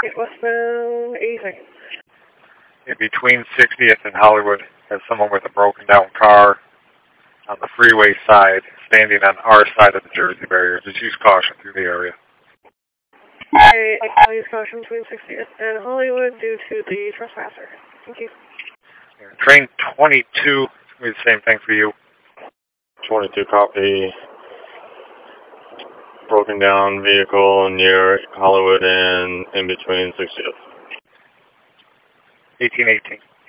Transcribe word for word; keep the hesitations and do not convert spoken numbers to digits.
Westbound eighty-second. In between sixtieth and Hollywood, has someone with a broken down car on the freeway side, standing on our side of the Jersey barrier. Just use caution through the area. I, I use caution between sixtieth and Hollywood due to the trespasser. Thank you. Train twenty-two, it's going to be the same thing for you. twenty-two copy. Broken down vehicle near Hollywood and in between sixtieth. eighteen eighteen.